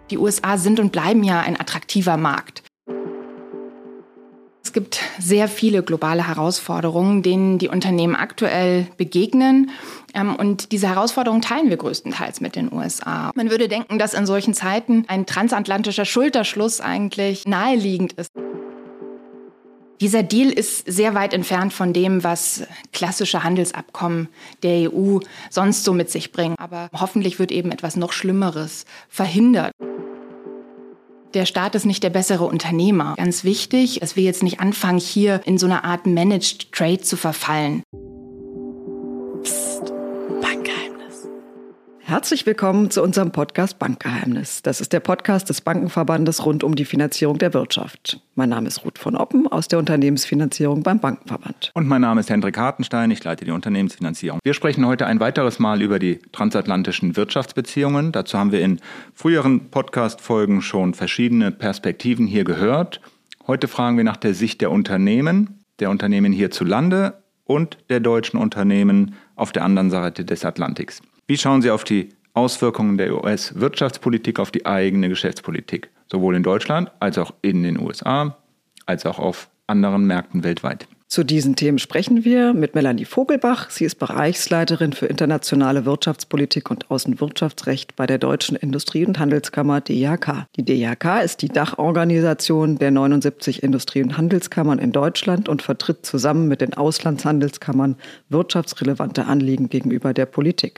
Die USA sind und bleiben ja ein attraktiver Markt. Es gibt sehr viele globale Herausforderungen, denen die Unternehmen aktuell begegnen. Und diese Herausforderungen teilen wir größtenteils mit den USA. Man würde denken, dass in solchen Zeiten ein transatlantischer Schulterschluss eigentlich naheliegend ist. Dieser Deal ist sehr weit entfernt von dem, was klassische Handelsabkommen der EU sonst so mit sich bringen. Aber hoffentlich wird eben etwas noch Schlimmeres verhindert. Der Staat ist nicht der bessere Unternehmer. Ganz wichtig, dass wir jetzt nicht anfangen, hier in so eine Art Managed Trade zu verfallen. Psst, Bankgeheimnis. Herzlich willkommen zu unserem Podcast Bankgeheimnis. Das ist der Podcast des Bankenverbandes rund um die Finanzierung der Wirtschaft. Mein Name ist Ruth von Oppen aus der Unternehmensfinanzierung beim Bankenverband. Und mein Name ist Hendrik Hartenstein, ich leite die Unternehmensfinanzierung. Wir sprechen heute ein weiteres Mal über die transatlantischen Wirtschaftsbeziehungen. Dazu haben wir in früheren Podcast-Folgen schon verschiedene Perspektiven hier gehört. Heute fragen wir nach der Sicht der Unternehmen hierzulande und der deutschen Unternehmen auf der anderen Seite des Atlantiks. Wie schauen Sie auf die Auswirkungen der US-Wirtschaftspolitik auf die eigene Geschäftspolitik, sowohl in Deutschland als auch in den USA, als auch auf anderen Märkten weltweit? Zu diesen Themen sprechen wir mit Melanie Vogelbach. Sie ist Bereichsleiterin für internationale Wirtschaftspolitik und Außenwirtschaftsrecht bei der Deutschen Industrie- und Handelskammer DIHK. Die DIHK ist die Dachorganisation der 79 Industrie- und Handelskammern in Deutschland und vertritt zusammen mit den Auslandshandelskammern wirtschaftsrelevante Anliegen gegenüber der Politik.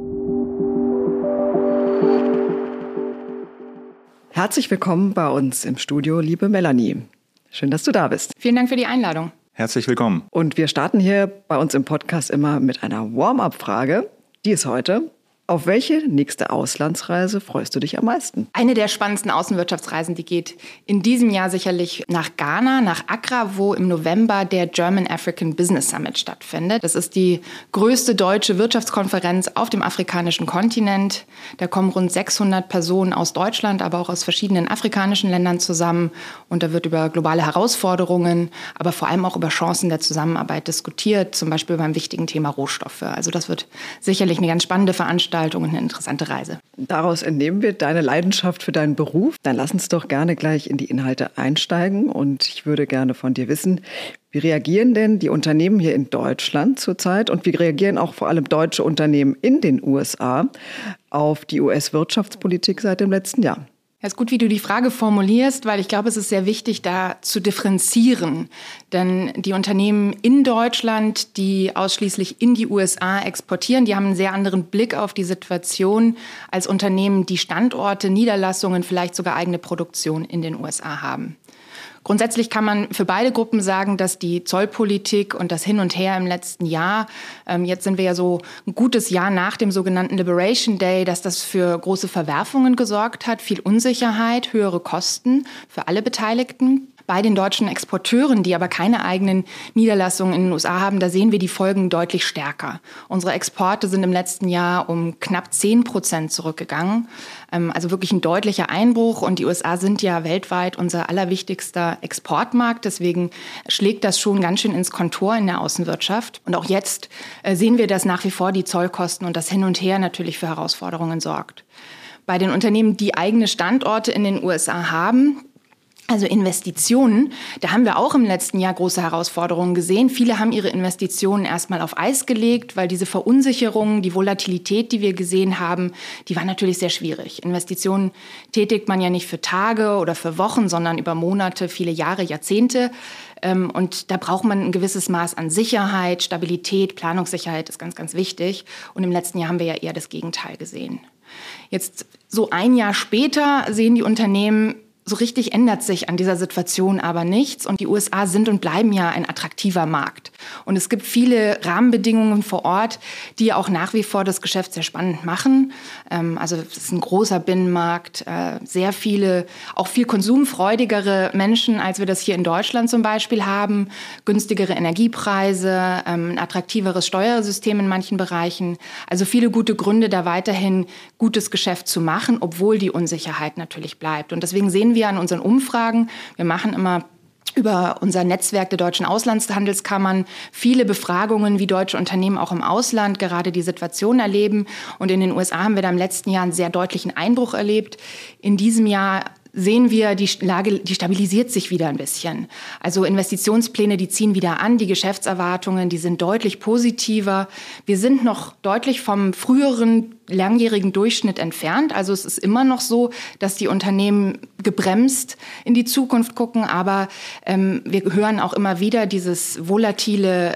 Herzlich willkommen bei uns im Studio, liebe Melanie. Schön, dass du da bist. Vielen Dank für die Einladung. Herzlich willkommen. Und wir starten hier bei uns im Podcast immer mit einer Warm-up-Frage. Die ist heute: Auf welche nächste Auslandsreise freust du dich am meisten? Eine der spannendsten Außenwirtschaftsreisen, die geht in diesem Jahr sicherlich nach Ghana, nach Accra, wo im November der German African Business Summit stattfindet. Das ist die größte deutsche Wirtschaftskonferenz auf dem afrikanischen Kontinent. Da kommen rund 600 Personen aus Deutschland, aber auch aus verschiedenen afrikanischen Ländern zusammen. Und da wird über globale Herausforderungen, aber vor allem auch über Chancen der Zusammenarbeit diskutiert, zum Beispiel beim wichtigen Thema Rohstoffe. Also das wird sicherlich eine ganz spannende Veranstaltung und eine interessante Reise. Daraus entnehmen wir deine Leidenschaft für deinen Beruf. Dann lass uns doch gerne gleich in die Inhalte einsteigen. Und ich würde gerne von dir wissen, wie reagieren denn die Unternehmen hier in Deutschland zurzeit und wie reagieren auch vor allem deutsche Unternehmen in den USA auf die US-Wirtschaftspolitik seit dem letzten Jahr? Ja, ist gut, wie du die Frage formulierst, weil ich glaube, es ist sehr wichtig, da zu differenzieren. Denn die Unternehmen in Deutschland, die ausschließlich in die USA exportieren, die haben einen sehr anderen Blick auf die Situation als Unternehmen, die Standorte, Niederlassungen, vielleicht sogar eigene Produktion in den USA haben. Grundsätzlich kann man für beide Gruppen sagen, dass die Zollpolitik und das Hin und Her im letzten Jahr, jetzt sind wir ja so ein gutes Jahr nach dem sogenannten Liberation Day, dass das für große Verwerfungen gesorgt hat, viel Unsicherheit, höhere Kosten für alle Beteiligten. Bei den deutschen Exporteuren, die aber keine eigenen Niederlassungen in den USA haben, da sehen wir die Folgen deutlich stärker. Unsere Exporte sind im letzten Jahr um knapp 10% zurückgegangen. Also wirklich ein deutlicher Einbruch. Und die USA sind ja weltweit unser allerwichtigster Exportmarkt. Deswegen schlägt das schon ganz schön ins Kontor in der Außenwirtschaft. Und auch jetzt sehen wir, dass nach wie vor die Zollkosten und das Hin und Her natürlich für Herausforderungen sorgt. Bei den Unternehmen, die eigene Standorte in den USA haben, also Investitionen, da haben wir auch im letzten Jahr große Herausforderungen gesehen. Viele haben ihre Investitionen erstmal auf Eis gelegt, weil diese Verunsicherung, die Volatilität, die wir gesehen haben, die war natürlich sehr schwierig. Investitionen tätigt man ja nicht für Tage oder für Wochen, sondern über Monate, viele Jahre, Jahrzehnte. Und da braucht man ein gewisses Maß an Sicherheit, Stabilität, Planungssicherheit ist ganz, ganz wichtig. Und im letzten Jahr haben wir ja eher das Gegenteil gesehen. Jetzt so ein Jahr später sehen die Unternehmen, so richtig ändert sich an dieser Situation aber nichts. Und die USA sind und bleiben ja ein attraktiver Markt. Und es gibt viele Rahmenbedingungen vor Ort, die auch nach wie vor das Geschäft sehr spannend machen. Also es ist ein großer Binnenmarkt, sehr viele, auch viel konsumfreudigere Menschen, als wir das hier in Deutschland zum Beispiel haben. Günstigere Energiepreise, ein attraktiveres Steuersystem in manchen Bereichen. Also viele gute Gründe, da weiterhin gutes Geschäft zu machen, obwohl die Unsicherheit natürlich bleibt. Und deswegen sehen wir an unseren Umfragen, wir machen immer über unser Netzwerk der deutschen Auslandshandelskammern viele Befragungen, wie deutsche Unternehmen auch im Ausland gerade die Situation erleben. Und in den USA haben wir da im letzten Jahr einen sehr deutlichen Einbruch erlebt. In diesem Jahr sehen wir, die Lage, die stabilisiert sich wieder ein bisschen. Also Investitionspläne, die ziehen wieder an, die Geschäftserwartungen, die sind deutlich positiver. Wir sind noch deutlich vom früheren langjährigen Durchschnitt entfernt. Also es ist immer noch so, dass die Unternehmen gebremst in die Zukunft gucken, aber wir hören auch immer wieder dieses volatile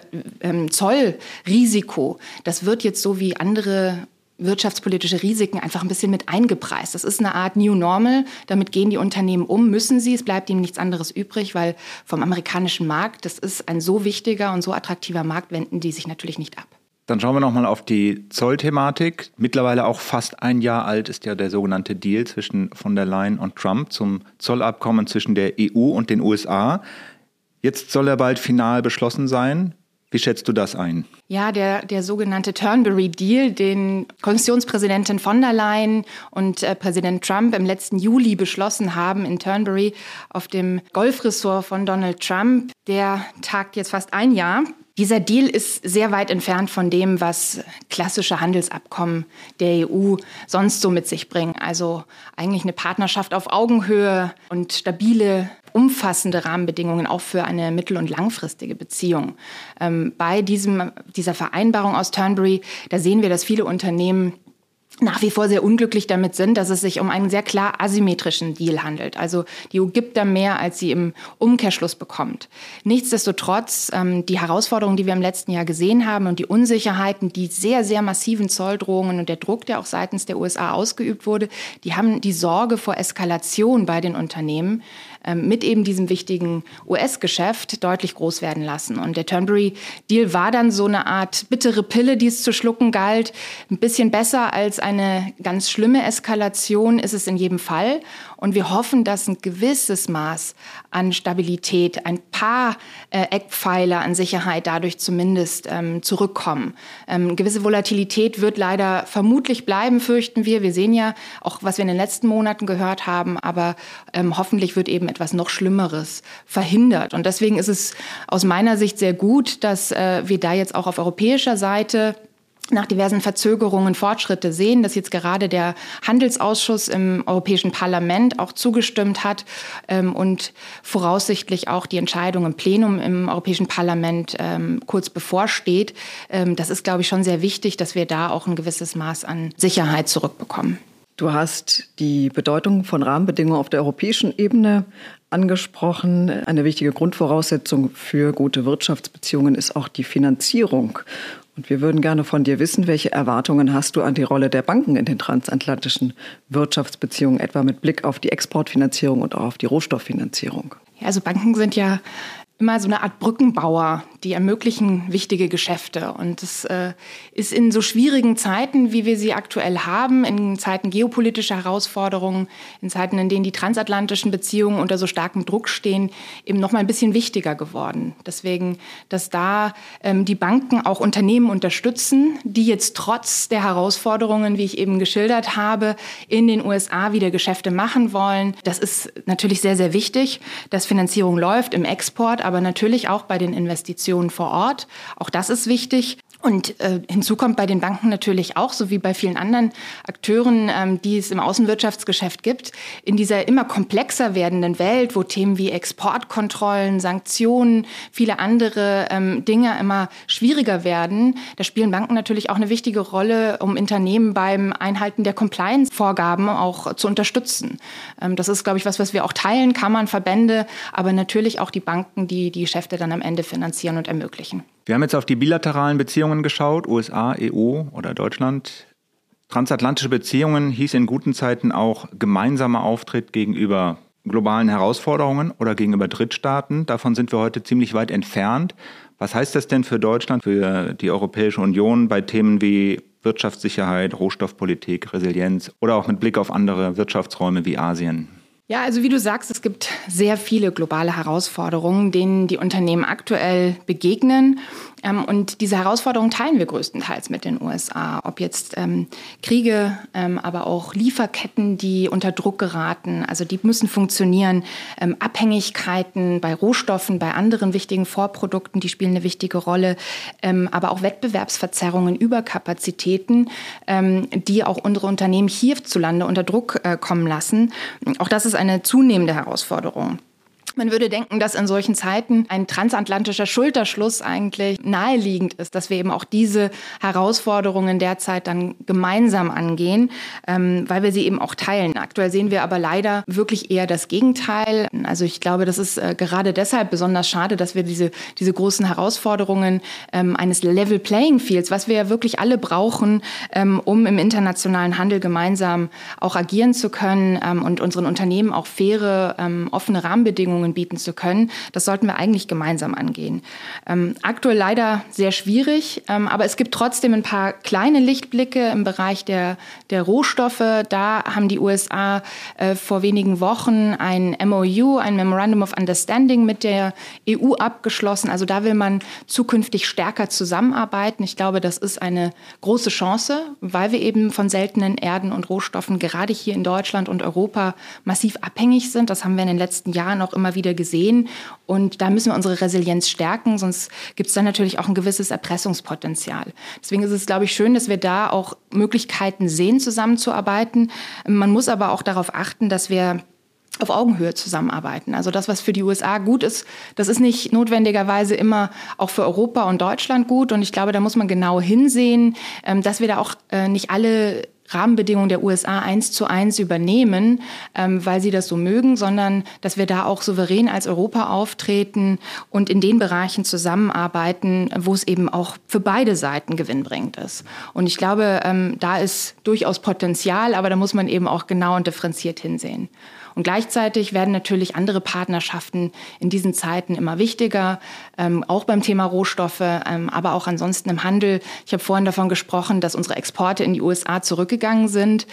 Zollrisiko. Das wird jetzt so wie andere wirtschaftspolitische Risiken einfach ein bisschen mit eingepreist. Das ist eine Art New Normal. Damit gehen die Unternehmen um, müssen sie. Es bleibt ihnen nichts anderes übrig, weil vom amerikanischen Markt, das ist ein so wichtiger und so attraktiver Markt, wenden die sich natürlich nicht ab. Dann schauen wir nochmal auf die Zollthematik. Mittlerweile auch fast ein Jahr alt ist ja der sogenannte Deal zwischen von der Leyen und Trump zum Zollabkommen zwischen der EU und den USA. Jetzt soll er bald final beschlossen sein. Wie schätzt du das ein? Ja, der sogenannte Turnberry-Deal, den Kommissionspräsidentin von der Leyen und Präsident Trump im letzten Juli beschlossen haben in Turnberry auf dem Golfressort von Donald Trump, der tagt jetzt fast ein Jahr. Dieser Deal ist sehr weit entfernt von dem, was klassische Handelsabkommen der EU sonst so mit sich bringen. Also eigentlich eine Partnerschaft auf Augenhöhe und stabile, umfassende Rahmenbedingungen auch für eine mittel- und langfristige Beziehung. Bei dieser Vereinbarung aus Turnberry, da sehen wir, dass viele Unternehmen nach wie vor sehr unglücklich damit sind, dass es sich um einen sehr klar asymmetrischen Deal handelt. Also die EU gibt da mehr, als sie im Umkehrschluss bekommt. Nichtsdestotrotz, die Herausforderungen, die wir im letzten Jahr gesehen haben und die Unsicherheiten, die sehr, sehr massiven Zolldrohungen und der Druck, der auch seitens der USA ausgeübt wurde, die haben die Sorge vor Eskalation bei den Unternehmen mit eben diesem wichtigen US-Geschäft deutlich groß werden lassen. Und der Turnberry-Deal war dann so eine Art bittere Pille, die es zu schlucken galt. Ein bisschen besser als eine ganz schlimme Eskalation ist es in jedem Fall. Und wir hoffen, dass ein gewisses Maß an Stabilität, ein paar Eckpfeiler an Sicherheit dadurch zumindest zurückkommen. Gewisse Volatilität wird leider vermutlich bleiben, fürchten wir. Wir sehen ja auch, was wir in den letzten Monaten gehört haben, aber hoffentlich wird eben etwas noch Schlimmeres verhindert. Und deswegen ist es aus meiner Sicht sehr gut, dass wir da jetzt auch auf europäischer Seite nach diversen Verzögerungen Fortschritte sehen, dass jetzt gerade der Handelsausschuss im Europäischen Parlament auch zugestimmt hat und voraussichtlich auch die Entscheidung im Plenum im Europäischen Parlament kurz bevorsteht. Das ist, glaube ich, schon sehr wichtig, dass wir da auch ein gewisses Maß an Sicherheit zurückbekommen. Du hast die Bedeutung von Rahmenbedingungen auf der europäischen Ebene angesprochen. Eine wichtige Grundvoraussetzung für gute Wirtschaftsbeziehungen ist auch die Finanzierung. Und wir würden gerne von dir wissen, welche Erwartungen hast du an die Rolle der Banken in den transatlantischen Wirtschaftsbeziehungen, etwa mit Blick auf die Exportfinanzierung und auch auf die Rohstofffinanzierung? Ja, also Banken sind ja immer so eine Art Brückenbauer, die ermöglichen wichtige Geschäfte. Und es ist in so schwierigen Zeiten, wie wir sie aktuell haben, in Zeiten geopolitischer Herausforderungen, in Zeiten, in denen die transatlantischen Beziehungen unter so starkem Druck stehen, eben noch mal ein bisschen wichtiger geworden. Deswegen, dass da die Banken auch Unternehmen unterstützen, die jetzt trotz der Herausforderungen, wie ich eben geschildert habe, in den USA wieder Geschäfte machen wollen. Das ist natürlich sehr, sehr wichtig, dass Finanzierung läuft im Export, aber natürlich auch bei den Investitionen vor Ort. Auch das ist wichtig. Und hinzu kommt bei den Banken natürlich auch, so wie bei vielen anderen Akteuren, die es im Außenwirtschaftsgeschäft gibt, in dieser immer komplexer werdenden Welt, wo Themen wie Exportkontrollen, Sanktionen, viele andere Dinge immer schwieriger werden, da spielen Banken natürlich auch eine wichtige Rolle, um Unternehmen beim Einhalten der Compliance-Vorgaben auch zu unterstützen. Das ist, glaube ich, was wir auch teilen, Kammern, Verbände, aber natürlich auch die Banken, die die Geschäfte dann am Ende finanzieren und ermöglichen. Wir haben jetzt auf die bilateralen Beziehungen geschaut, USA, EU oder Deutschland. Transatlantische Beziehungen hieß in guten Zeiten auch gemeinsamer Auftritt gegenüber globalen Herausforderungen oder gegenüber Drittstaaten. Davon sind wir heute ziemlich weit entfernt. Was heißt das denn für Deutschland, für die Europäische Union bei Themen wie Wirtschaftssicherheit, Rohstoffpolitik, Resilienz oder auch mit Blick auf andere Wirtschaftsräume wie Asien? Ja, also wie du sagst, es gibt sehr viele globale Herausforderungen, denen die Unternehmen aktuell begegnen. Und diese Herausforderungen teilen wir größtenteils mit den USA. Ob jetzt Kriege, aber auch Lieferketten, die unter Druck geraten. Also die müssen funktionieren. Abhängigkeiten bei Rohstoffen, bei anderen wichtigen Vorprodukten, die spielen eine wichtige Rolle. Aber auch Wettbewerbsverzerrungen, Überkapazitäten, die auch unsere Unternehmen hierzulande unter Druck kommen lassen. Auch das ist eine zunehmende Herausforderung. Man würde denken, dass in solchen Zeiten ein transatlantischer Schulterschluss eigentlich naheliegend ist, dass wir eben auch diese Herausforderungen derzeit dann gemeinsam angehen, weil wir sie eben auch teilen. Aktuell sehen wir aber leider wirklich eher das Gegenteil. Also ich glaube, das ist gerade deshalb besonders schade, dass wir diese großen Herausforderungen eines Level Playing Fields, was wir ja wirklich alle brauchen, um im internationalen Handel gemeinsam auch agieren zu können und unseren Unternehmen auch faire, offene Rahmenbedingungen bieten zu können. Das sollten wir eigentlich gemeinsam angehen. Aktuell leider sehr schwierig, aber es gibt trotzdem ein paar kleine Lichtblicke im Bereich der Rohstoffe. Da haben die USA vor wenigen Wochen ein MOU, ein Memorandum of Understanding mit der EU abgeschlossen. Also da will man zukünftig stärker zusammenarbeiten. Ich glaube, das ist eine große Chance, weil wir eben von seltenen Erden und Rohstoffen gerade hier in Deutschland und Europa massiv abhängig sind. Das haben wir in den letzten Jahren auch immer wieder gesehen. Und da müssen wir unsere Resilienz stärken, sonst gibt es dann natürlich auch ein gewisses Erpressungspotenzial. Deswegen ist es, glaube ich, schön, dass wir da auch Möglichkeiten sehen, zusammenzuarbeiten. Man muss aber auch darauf achten, dass wir auf Augenhöhe zusammenarbeiten. Also das, was für die USA gut ist, das ist nicht notwendigerweise immer auch für Europa und Deutschland gut. Und ich glaube, da muss man genau hinsehen, dass wir da auch nicht alle Rahmenbedingungen der USA 1:1 übernehmen, weil sie das so mögen, sondern dass wir da auch souverän als Europa auftreten und in den Bereichen zusammenarbeiten, wo es eben auch für beide Seiten gewinnbringend ist. Und ich glaube, da ist durchaus Potenzial, aber da muss man eben auch genau und differenziert hinsehen. Und gleichzeitig werden natürlich andere Partnerschaften in diesen Zeiten immer wichtiger, auch beim Thema Rohstoffe, aber auch ansonsten im Handel. Ich habe vorhin davon gesprochen, dass unsere Exporte in die USA zurückgegangen sind.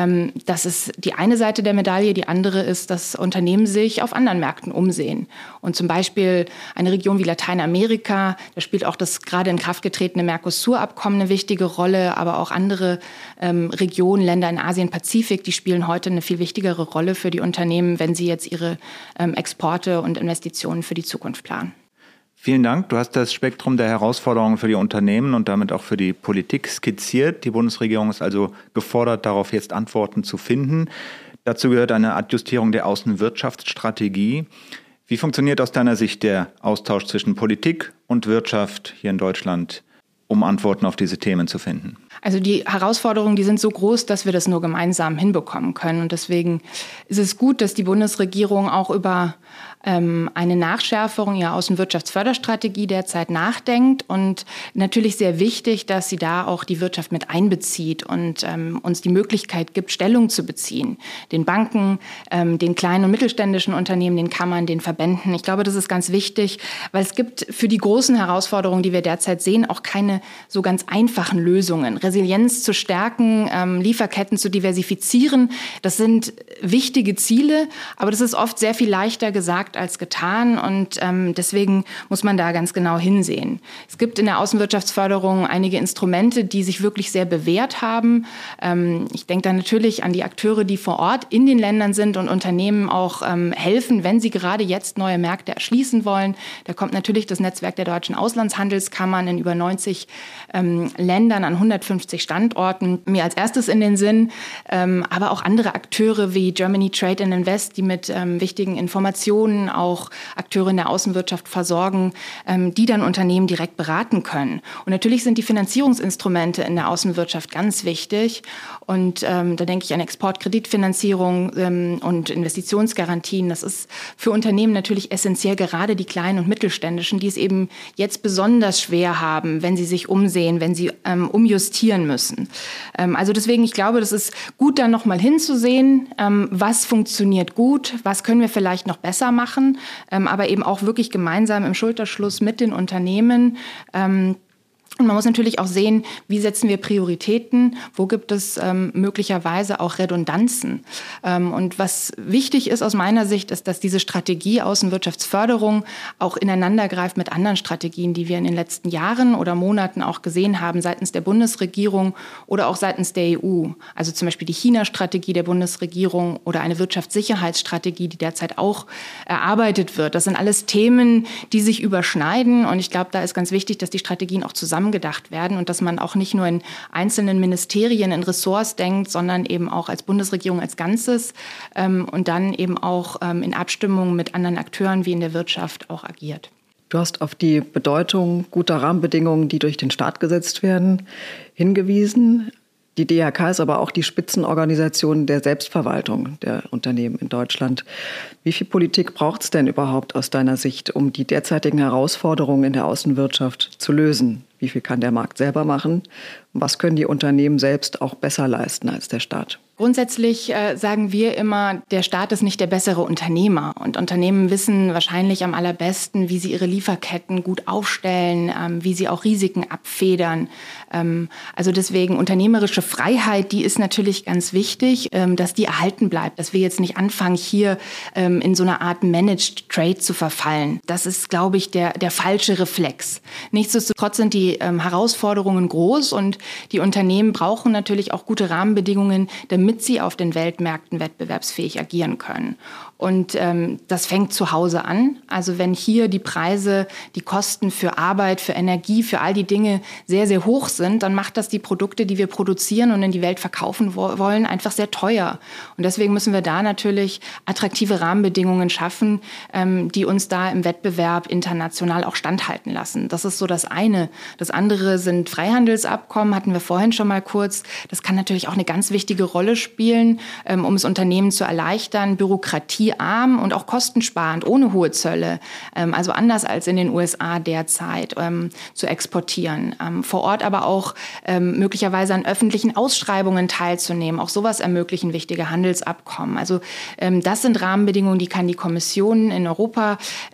Das ist die eine Seite der Medaille. Die andere ist, dass Unternehmen sich auf anderen Märkten umsehen. Und zum Beispiel eine Region wie Lateinamerika, da spielt auch das gerade in Kraft getretene Mercosur-Abkommen eine wichtige Rolle, aber auch andere Regionen, Länder in Asien-Pazifik, die spielen heute eine viel wichtigere Rolle für die Unternehmen, wenn sie jetzt ihre Exporte und Investitionen für die Zukunft planen. Vielen Dank. Du hast das Spektrum der Herausforderungen für die Unternehmen und damit auch für die Politik skizziert. Die Bundesregierung ist also gefordert, darauf jetzt Antworten zu finden. Dazu gehört eine Adjustierung der Außenwirtschaftsstrategie. Wie funktioniert aus deiner Sicht der Austausch zwischen Politik und Wirtschaft hier in Deutschland, um Antworten auf diese Themen zu finden? Also die Herausforderungen, die sind so groß, dass wir das nur gemeinsam hinbekommen können. Und deswegen ist es gut, dass die Bundesregierung auch über eine Nachschärfung ihrer Außenwirtschaftsförderstrategie derzeit nachdenkt. Und natürlich sehr wichtig, dass sie da auch die Wirtschaft mit einbezieht und uns die Möglichkeit gibt, Stellung zu beziehen. Den Banken, den kleinen und mittelständischen Unternehmen, den Kammern, den Verbänden. Ich glaube, das ist ganz wichtig, weil es gibt für die großen Herausforderungen, die wir derzeit sehen, auch keine so ganz einfachen Lösungen. Resilienz zu stärken, Lieferketten zu diversifizieren, das sind wichtige Ziele, aber das ist oft sehr viel leichter gesagt als getan und deswegen muss man da ganz genau hinsehen. Es gibt in der Außenwirtschaftsförderung einige Instrumente, die sich wirklich sehr bewährt haben. Ich denke da natürlich an die Akteure, die vor Ort in den Ländern sind und Unternehmen auch helfen, wenn sie gerade jetzt neue Märkte erschließen wollen. Da kommt natürlich das Netzwerk der deutschen Auslandshandelskammern in über 90 Ländern an 150 Standorten mir als erstes in den Sinn, aber auch andere Akteure wie Germany Trade and Invest, die mit wichtigen Informationen auch Akteure in der Außenwirtschaft versorgen, die dann Unternehmen direkt beraten können. Und natürlich sind die Finanzierungsinstrumente in der Außenwirtschaft ganz wichtig. Und da denke ich an Exportkreditfinanzierung und Investitionsgarantien. Das ist für Unternehmen natürlich essentiell, gerade die kleinen und mittelständischen, die es eben jetzt besonders schwer haben, wenn sie sich umsehen, wenn sie umjustieren müssen. Also deswegen, ich glaube, das ist gut, da noch mal hinzusehen, was funktioniert gut, was können wir vielleicht noch besser machen, aber eben auch wirklich gemeinsam im Schulterschluss mit den Unternehmen Und man muss natürlich auch sehen, wie setzen wir Prioritäten, wo gibt es möglicherweise auch Redundanzen. Und was wichtig ist aus meiner Sicht, ist, dass diese Strategie Außenwirtschaftsförderung auch ineinander greift mit anderen Strategien, die wir in den letzten Jahren oder Monaten auch gesehen haben, seitens der Bundesregierung oder auch seitens der EU. Also zum Beispiel die China-Strategie der Bundesregierung oder eine Wirtschaftssicherheitsstrategie, die derzeit auch erarbeitet wird. Das sind alles Themen, die sich überschneiden. Und ich glaube, da ist ganz wichtig, dass die Strategien auch zusammengedacht werden und dass man auch nicht nur in einzelnen Ministerien, in Ressorts denkt, sondern eben auch als Bundesregierung als Ganzes und dann eben auch in Abstimmung mit anderen Akteuren wie in der Wirtschaft auch agiert. Du hast auf die Bedeutung guter Rahmenbedingungen, die durch den Staat gesetzt werden, hingewiesen. Die DIHK ist aber auch die Spitzenorganisation der Selbstverwaltung der Unternehmen in Deutschland. Wie viel Politik braucht es denn überhaupt aus deiner Sicht, um die derzeitigen Herausforderungen in der Außenwirtschaft zu lösen? Wie viel kann der Markt selber machen? Und was können die Unternehmen selbst auch besser leisten als der Staat? Grundsätzlich sagen wir immer, der Staat ist nicht der bessere Unternehmer. Und Unternehmen wissen wahrscheinlich am allerbesten, wie sie ihre Lieferketten gut aufstellen, wie sie auch Risiken abfedern. Also deswegen unternehmerische Freiheit, die ist natürlich ganz wichtig, dass die erhalten bleibt. Dass wir jetzt nicht anfangen, hier in so einer Art Managed Trade zu verfallen. Das ist, glaube ich, der falsche Reflex. Nichtsdestotrotz sind die Herausforderungen groß und die Unternehmen brauchen natürlich auch gute Rahmenbedingungen, damit sie auf den Weltmärkten wettbewerbsfähig agieren können. Und das fängt zu Hause an. Also wenn hier die Preise, die Kosten für Arbeit, für Energie, für all die Dinge sehr, sehr hoch sind, dann macht das die Produkte, die wir produzieren und in die Welt verkaufen wollen, einfach sehr teuer. Und deswegen müssen wir da natürlich attraktive Rahmenbedingungen schaffen, die uns da im Wettbewerb international auch standhalten lassen. Das ist so das eine. Das andere sind Freihandelsabkommen, hatten wir vorhin schon mal kurz. Das kann natürlich auch eine ganz wichtige Rolle spielen, um es Unternehmen zu erleichtern, Bürokratiearm und auch kostensparend, ohne hohe Zölle, also anders als in den USA derzeit, zu exportieren. Vor Ort aber auch möglicherweise an öffentlichen Ausschreibungen teilzunehmen. Auch sowas ermöglichen wichtige Handelsabkommen. Also das sind Rahmenbedingungen, die kann die Kommission in Europa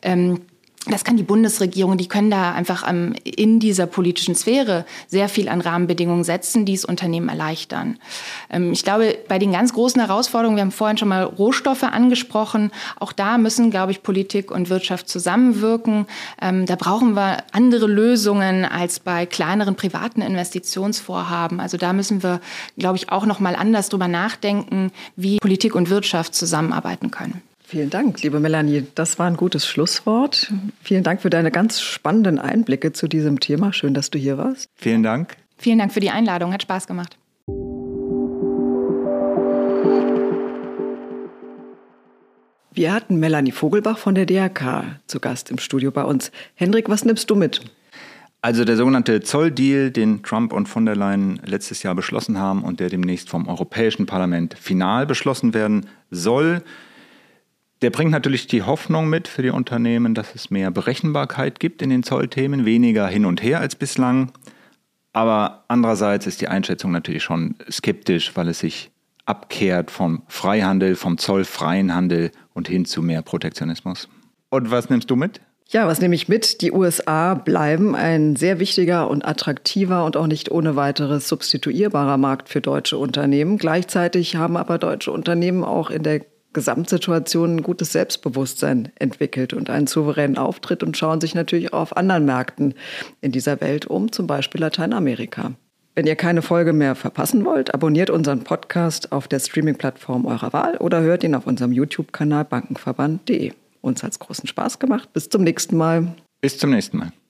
das kann die Bundesregierung, die können da einfach in dieser politischen Sphäre sehr viel an Rahmenbedingungen setzen, die es Unternehmen erleichtern. Ich glaube, bei den ganz großen Herausforderungen, wir haben vorhin schon mal Rohstoffe angesprochen, auch da müssen, glaube ich, Politik und Wirtschaft zusammenwirken. Da brauchen wir andere Lösungen als bei kleineren privaten Investitionsvorhaben. Also da müssen wir, glaube ich, auch noch mal anders drüber nachdenken, wie Politik und Wirtschaft zusammenarbeiten können. Vielen Dank, liebe Melanie. Das war ein gutes Schlusswort. Vielen Dank für deine ganz spannenden Einblicke zu diesem Thema. Schön, dass du hier warst. Vielen Dank. Vielen Dank für die Einladung. Hat Spaß gemacht. Wir hatten Melanie Vogelbach von der DIHK zu Gast im Studio bei uns. Hendrik, was nimmst du mit? Also der sogenannte Zolldeal, den Trump und von der Leyen letztes Jahr beschlossen haben und der demnächst vom Europäischen Parlament final beschlossen werden soll, der bringt natürlich die Hoffnung mit für die Unternehmen, dass es mehr Berechenbarkeit gibt in den Zollthemen, weniger hin und her als bislang. Aber andererseits ist die Einschätzung natürlich schon skeptisch, weil es sich abkehrt vom Freihandel, vom zollfreien Handel und hin zu mehr Protektionismus. Und was nimmst du mit? Ja, was nehme ich mit? Die USA bleiben ein sehr wichtiger und attraktiver und auch nicht ohne weiteres substituierbarer Markt für deutsche Unternehmen. Gleichzeitig haben aber deutsche Unternehmen auch in der Gesamtsituation ein gutes Selbstbewusstsein entwickelt und einen souveränen Auftritt und schauen sich natürlich auch auf anderen Märkten in dieser Welt um, zum Beispiel Lateinamerika. Wenn ihr keine Folge mehr verpassen wollt, abonniert unseren Podcast auf der Streaming-Plattform eurer Wahl oder hört ihn auf unserem YouTube-Kanal bankenverband.de. Uns hat's großen Spaß gemacht. Bis zum nächsten Mal. Bis zum nächsten Mal.